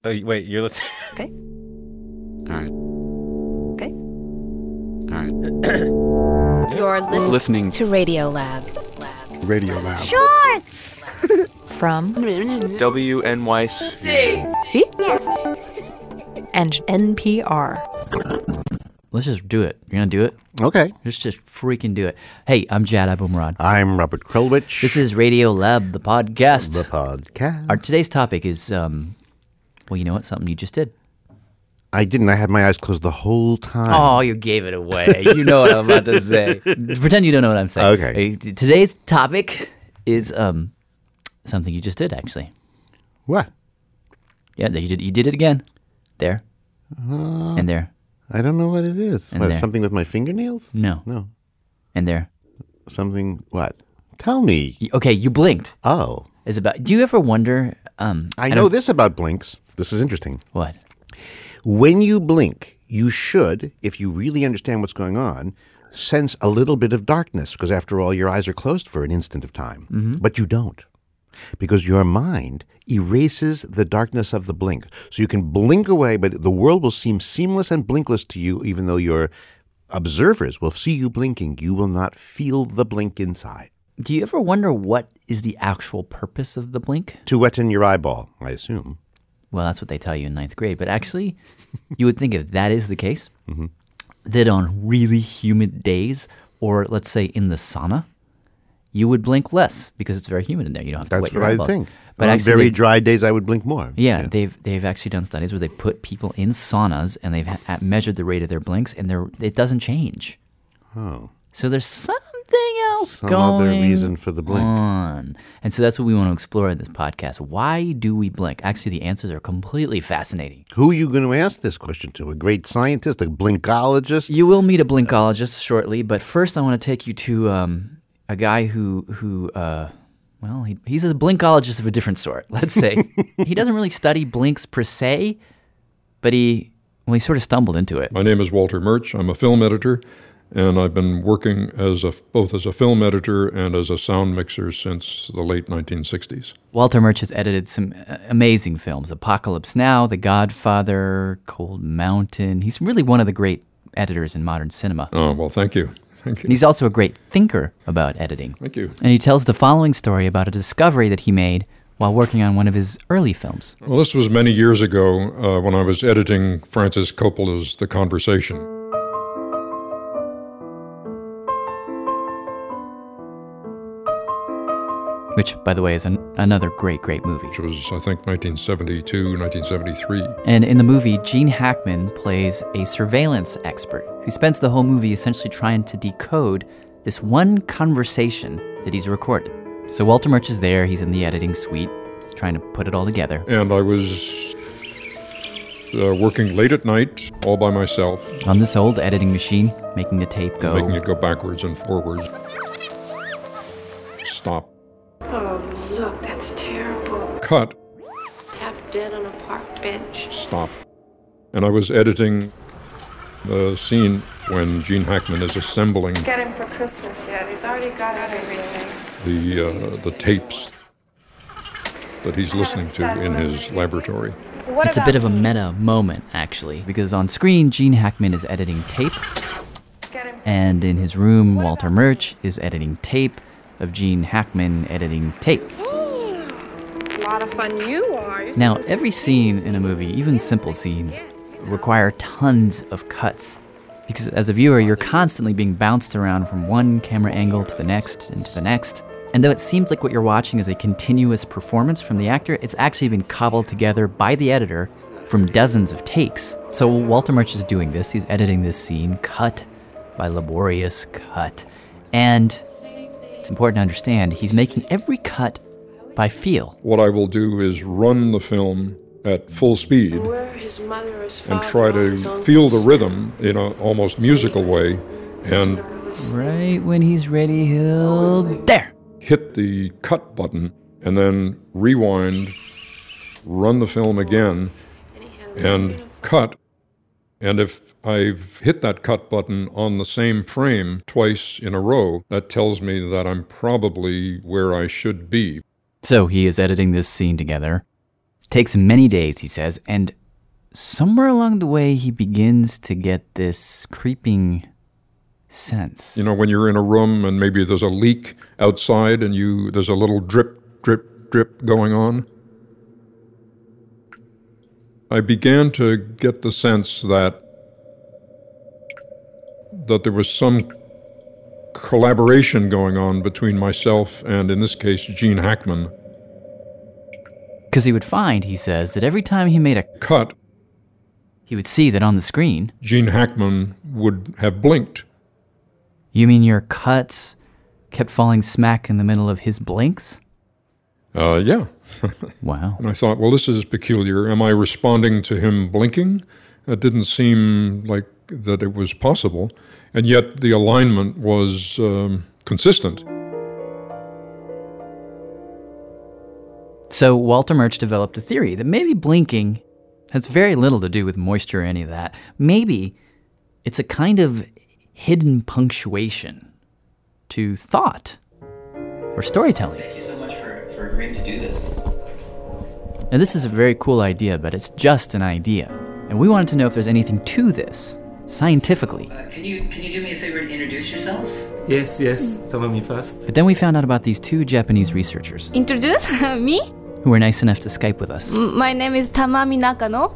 Oh, wait, you're listening. Okay. All right. Okay. All right. You're Listening to Radio Lab. Radio Lab. Shorts! From WNYC. See? And NPR. Let's just do it. You're going to do it? Okay. Let's just freaking do it. Hey, I'm Jad Abumrad. I'm Robert Krulwich. This is Radio Lab, the podcast. the podcast. Our today's topic is, well, you know what? Something you just did. I didn't. I had my eyes closed the whole time. Oh, you gave it away. You know what I'm about to say. Pretend you don't know what I'm saying. Okay. Today's topic is something you just did, actually. What? Yeah, you did it again. There. And there. I don't know what it is. And What, there. something with my fingernails? No. No. And there. Something, what? Tell me. Okay, you blinked. Oh. It's about. Do you ever wonder? I know this about blinks. This is interesting. What? When you blink, you should, if you really understand what's going on, sense a little bit of darkness, because after all, your eyes are closed for an instant of time. Mm-hmm. But you don't, because your mind erases the darkness of the blink. So you can blink away, but the world will seem seamless and blinkless to you, even though your observers will see you blinking. You will not feel the blink inside. Do you ever wonder what is the actual purpose of the blink? To weten your eyeball, I assume. Well, that's what they tell you in ninth grade. But actually, you would think if that is the case, that on really humid days, or let's say in the sauna, you would blink less because it's very humid in there. You don't have to That's wet your what I eyeballs. think. But On actually, very dry days, I would blink more. yeah, they've actually done studies where they put people in saunas and they've measured the rate of their blinks, and it doesn't change. Oh. So there's something else Some going other reason for the blink. on. And so that's what we want to explore in this podcast. Why do we blink? Actually, the answers are completely fascinating. Who are you going to ask this question to? A great scientist, a blinkologist? You will meet a blinkologist shortly, but first I want to take you to a guy who he's a blinkologist of a different sort, let's say. He doesn't really study blinks per se, but he sort of stumbled into it. My name is Walter Murch. I'm a film editor, and I've been working both as a film editor and as a sound mixer since the late 1960s. Walter Murch has edited some amazing films. Apocalypse Now, The Godfather, Cold Mountain. He's really one of the great editors in modern cinema. Oh, well, thank you. Thank you. And he's also a great thinker about editing. Thank you. And he tells the following story about a discovery that he made while working on one of his early films. Well, this was many years ago when I was editing Francis Coppola's The Conversation. Which, by the way, is another great movie. Which was, I think, 1972, 1973. And in the movie, Gene Hackman plays a surveillance expert who spends the whole movie essentially trying to decode this one conversation that he's recorded. So Walter Murch is there, he's in the editing suite, he's trying to put it all together. And I was working late at night, all by myself. On this old editing machine, making the tape go. Making it go backwards and forwards. Stop. Oh, look, that's terrible. Cut. Tap dead on a park bench. Stop. And I was editing the scene when Gene Hackman is assembling Get him for Christmas yet. He's already got everything. the tapes that he's listening to in his laboratory. It's a bit of a meta moment, actually, because on screen, Gene Hackman is editing tape, and in his room, Walter Murch is editing tape of Gene Hackman editing tape. A lot of fun you are. Now, every scene in a movie, even simple scenes, require tons of cuts. Because as a viewer, you're constantly being bounced around from one camera angle to the next and to the next. And though it seems like what you're watching is a continuous performance from the actor, it's actually been cobbled together by the editor from dozens of takes. So Walter Murch is doing this. He's editing this scene cut by laborious cut. And it's important to understand, he's making every cut by feel. What I will do is run the film at full speed and try to feel the rhythm in an almost musical way and right when he's ready, he'll there hit the cut button and then rewind, run the film again, and cut. And if I've hit that cut button on the same frame twice in a row, that tells me that I'm probably where I should be. So he is editing this scene together takes him many days, he says, and somewhere along the way, he begins to get this creeping sense. You know, when you're in a room and maybe there's a leak outside and there's a little drip, drip, drip going on. I began to get the sense that there was some collaboration going on between myself and, in this case, Gene Hackman. Because he would find, he says, that every time he made a cut, he would see that on the screen, Gene Hackman would have blinked. You mean your cuts kept falling smack in the middle of his blinks? Yeah. Wow. And I thought, well, this is peculiar. Am I responding to him blinking? It didn't seem like that it was possible. And yet the alignment was consistent. So Walter Murch developed a theory that maybe blinking has very little to do with moisture or any of that. Maybe it's a kind of hidden punctuation to thought or storytelling. Thank you so much for agreeing to do this. Now, this is a very cool idea, but it's just an idea. And we wanted to know if there's anything to this, scientifically. Can you do me a favor and introduce yourselves? Yes, Tamami first. But then we found out about these two Japanese researchers Introduce me? who were nice enough to Skype with us. My name is Tamami Nakano.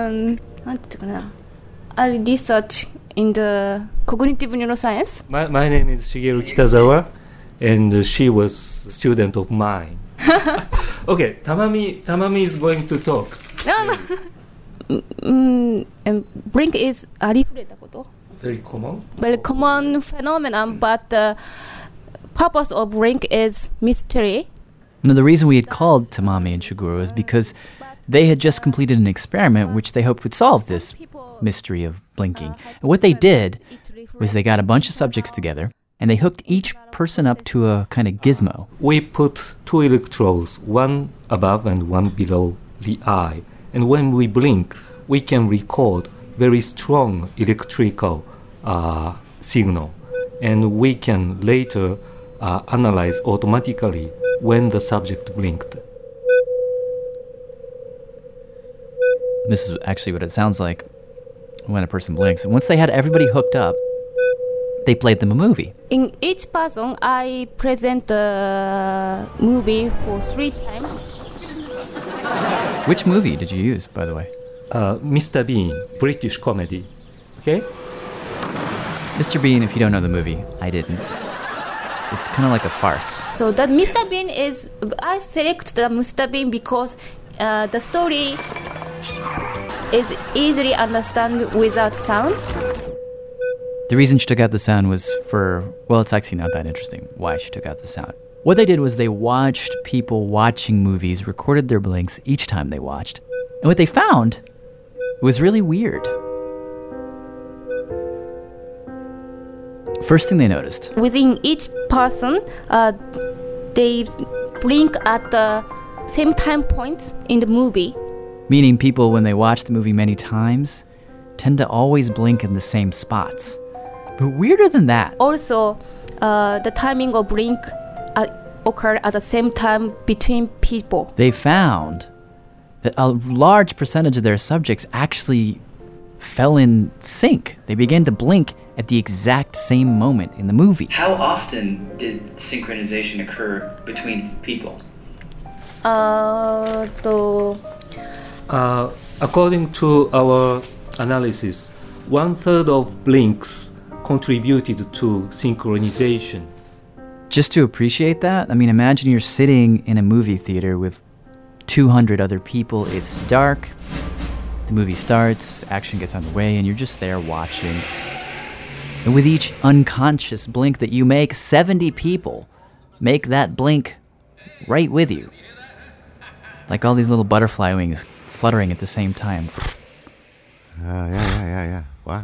I research in the cognitive neuroscience. My name is Shigeru Kitazawa, and she was a student of mine. Okay, Tamami is going to talk. Blink is ありふれたこと Very common. Very common phenomenon, but the purpose of blink is mystery. Now, the reason we had called Tamami and Shiguro is because they had just completed an experiment which they hoped would solve this mystery of blinking. And what they did was they got a bunch of subjects together and they hooked each person up to a kind of gizmo. We put two electrodes, one above and one below the eye. And when we blink, we can record very strong electrical signal. And we can later analyze automatically when the subject blinked. This is actually what it sounds like when a person blinks. And once they had everybody hooked up, they played them a movie. In each person, I present the movie for 3 times. Which movie did you use, by the way? Mr. Bean, British comedy. Okay? Mr. Bean, if you don't know the movie, I didn't. It's kind of like a farce. So that Mr. Bean is, I select the Mr. Bean because the story is easily understood without sound. The reason she took out the sound was well, it's actually not that interesting why she took out the sound. What they did was they watched people watching movies, recorded their blinks each time they watched. And what they found was really weird. First thing they noticed. Within each person, they blink at the same time points in the movie. Meaning people, when they watch the movie many times, tend to always blink in the same spots. But weirder than that. Also, the timing of blink occurred at the same time between people. They found that a large percentage of their subjects actually fell in sync. They began to blink at the exact same moment in the movie. How often did synchronization occur between people? According to our analysis, 1/3 of blinks contributed to synchronization. Just to appreciate that, I mean, imagine you're sitting in a movie theater with 200 other people. It's dark. The movie starts, action gets underway, and you're just there watching. And with each unconscious blink that you make, 70 people make that blink right with you. Like all these little butterfly wings fluttering at the same time. Yeah. Wow.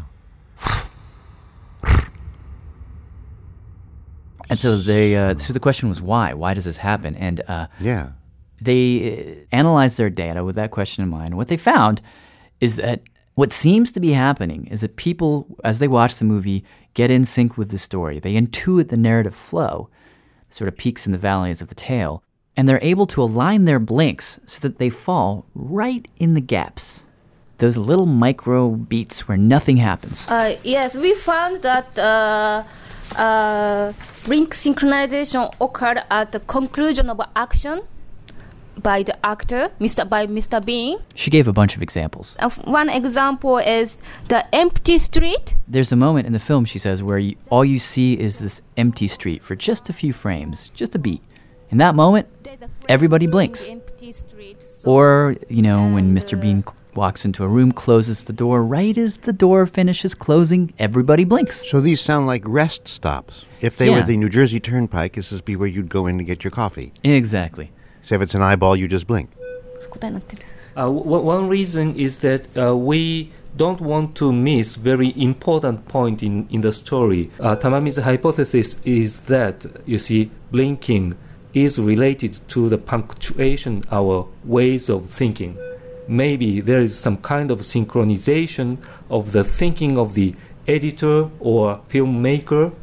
And so so the question was why? Why does this happen? And they analyzed their data with that question in mind. What they found is that what seems to be happening is that people, as they watch the movie, get in sync with the story. They intuit the narrative flow, sort of peaks and the valleys of the tale. And they're able to align their blinks so that they fall right in the gaps. Those little micro beats where nothing happens. Yes, we found that blink synchronization occurred at the conclusion of action by the actor, Mr. Bean. She gave a bunch of examples. One example is the empty street. There's a moment in the film, she says, where all you see is this empty street for just a few frames, just a beat. In that moment, everybody blinks. Or, when Mr. Bean walks into a room, closes the door, right as the door finishes closing, everybody blinks. So these sound like rest stops. If they were the New Jersey Turnpike, this would be where you'd go in to get your coffee. Exactly. So if it's an eyeball, you just blink. One reason is that we don't want to miss very important point in the story. Tamami's hypothesis is that, blinking is related to the punctuation, our ways of thinking. Maybe there is some kind of synchronization of the thinking of the editor or filmmaker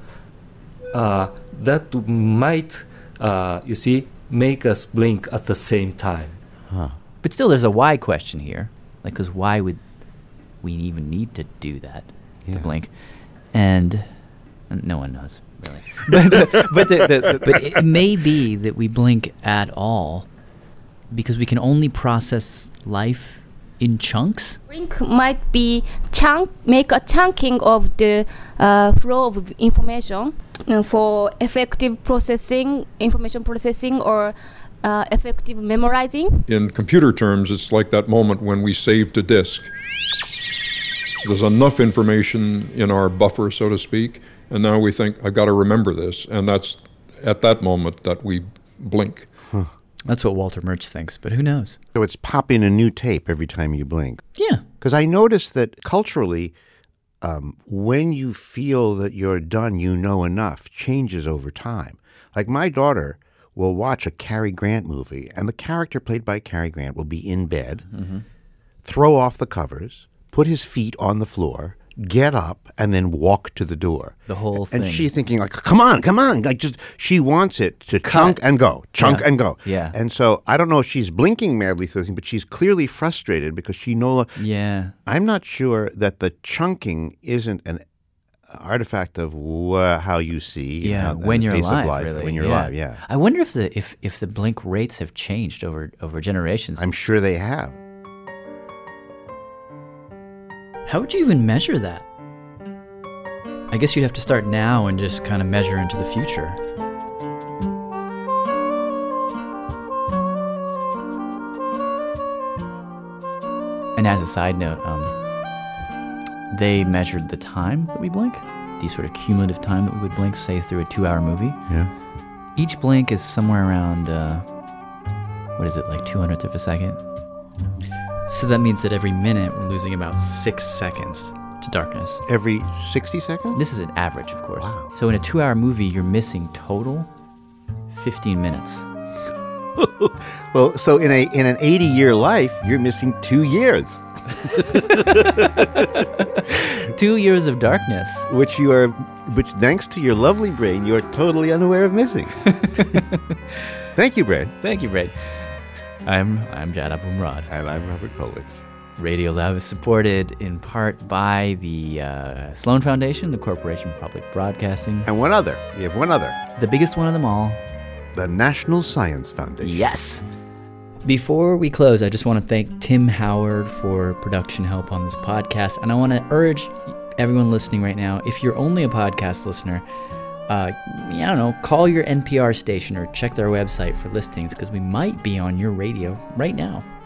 that might, make us blink at the same time. Huh. But still, there's a why question here. Because why would we even need to do that, to blink? And no one knows, really. but it may be that we blink at all because we can only process life in chunks. Blink might be make a chunking of the flow of information for effective information processing, or effective memorizing. In computer terms, it's like that moment when we saved a disk. There's enough information in our buffer, so to speak, and now we think, I've got to remember this, and that's at that moment that we blink. Huh. That's what Walter Murch thinks, but who knows? So it's popping a new tape every time you blink. Yeah. Because I noticed that culturally, when you feel that you're done, enough, changes over time. Like my daughter will watch a Cary Grant movie, and the character played by Cary Grant will be in bed, throw off the covers, put his feet on the floor, get up, and then walk to the door. The whole thing. And she's thinking, like, come on. Like, she wants it to chunk and go. Yeah. And so I don't know if she's blinking madly through this, but she's clearly frustrated because she Yeah. I'm not sure that the chunking isn't an artifact of how you see. When you're alive, really. When you're alive, yeah. I wonder if the blink rates have changed over generations. I'm sure they have. How would you even measure that? I guess you'd have to start now and just kind of measure into the future. And as a side note, they measured the time that we blink, the sort of cumulative time that we would blink, say through a 2-hour movie. Yeah. Each blink is somewhere around, 200th of a second? So that means that every minute we're losing about 6 seconds to darkness. Every 60 seconds? This is an average, of course. Wow. So in a 2-hour movie, you're missing total 15 minutes. Well, so in an 80-year life, you're missing 2 years. 2 years of darkness. Which thanks to your lovely brain, you are totally unaware of missing. Thank you, Brad. Thank you, Brad. I'm Jad Abumrad. And I'm Robert Coolidge. Radio Lab is supported in part by the Sloan Foundation, the Corporation for Public Broadcasting. And one other. We have one other. The biggest one of them all. The National Science Foundation. Yes. Before we close, I just want to thank Tim Howard for production help on this podcast. And I want to urge everyone listening right now, if you're only a podcast listener, call your NPR station or check their website for listings because we might be on your radio right now.